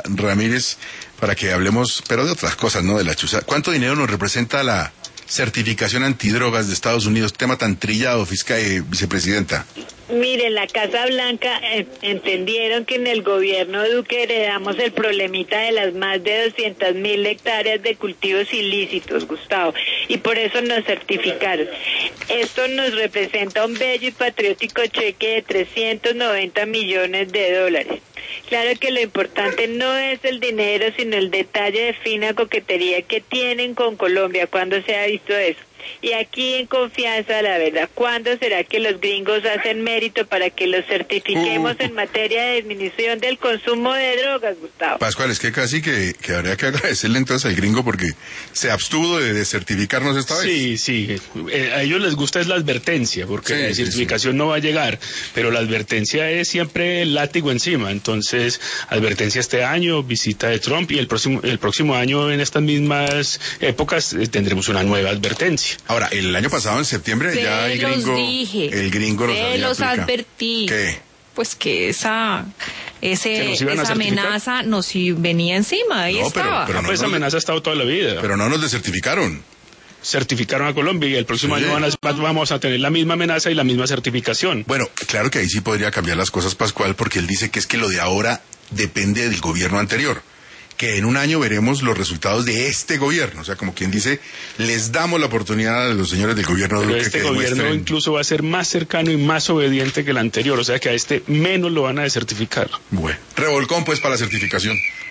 Ramírez para que hablemos, pero de otras cosas, no de la chuza. ¿Cuánto dinero nos representa la certificación antidrogas de Estados Unidos? Tema tan trillado, vicepresidenta. Mire, la Casa Blanca entendieron que en el gobierno de Duque heredamos el problemita de las más de 200.000 hectáreas de cultivos ilícitos, Gustavo, y por eso nos certificaron. Esto nos representa un bello y patriótico cheque de 390 millones de dólares. Claro que lo importante no es el dinero, sino el detalle de fina coquetería que tienen con Colombia. ¿Cuándo se ha visto eso? Y aquí en confianza, la verdad, ¿cuándo será que los gringos hacen mérito para que los certifiquemos en materia de disminución del consumo de drogas, Gustavo? Pascual, es que casi que habría que agradecerle entonces al gringo porque se abstuvo de certificarnos esta vez. Sí, a ellos les gusta es la advertencia, porque la certificación no va a llegar, pero la advertencia es siempre el látigo encima. Entonces, advertencia este año, visita de Trump, y el próximo año en estas mismas épocas tendremos una nueva advertencia. Ahora, el año pasado, en septiembre, ya el gringo los advertí. ¿Qué? Pues que esa amenaza nos venía encima, ahí estaba. Pero esa amenaza ha estado toda la vida. Pero no nos desertificaron. Certificaron a Colombia y el próximo año vamos a tener la misma amenaza y la misma certificación. Bueno, claro que ahí sí podría cambiar las cosas, Pascual, porque él dice que es que lo de ahora depende del gobierno anterior, que en un año veremos los resultados de este gobierno. O sea, como quien dice, les damos la oportunidad a los señores del gobierno de Duque. Pero este gobierno incluso va a ser más cercano y más obediente que el anterior, o sea que a este menos lo van a desertificar. Bueno, revolcón pues para la certificación.